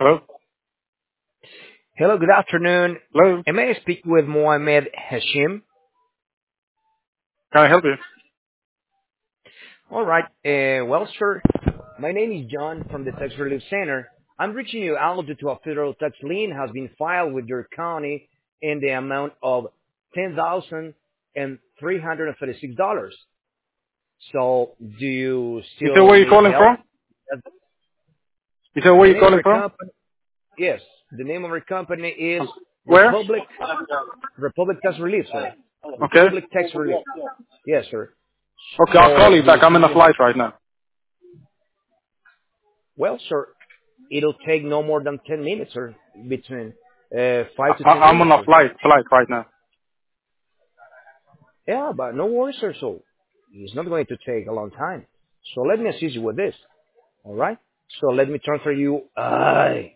Hello? Hello, good afternoon. Hello? Am I speaking with Mohamed Hashim? Can I help you? All right. Well, sir, my name is John from the Tax Relief Center. I'm reaching you out due to a federal tax lien has been filed with your county in the amount of $10,336. So, do you You said still where you need calling help? from? You said where The you name of calling our from? company, yes, the name of our company is Where? Republic Tax Relief, sir. Okay. Republic Tax Relief. Yes, sir. Okay, I'll call So, you do you back. I'm in still a need flight help? right now. Well, sir, it'll take no more than 10 minutes or between 5 to 10 I'm minutes, on a sir. flight right now. Yeah, but no worries, sir. So it's not going to take a long time. So let me assist you with this. All right? So let me transfer you.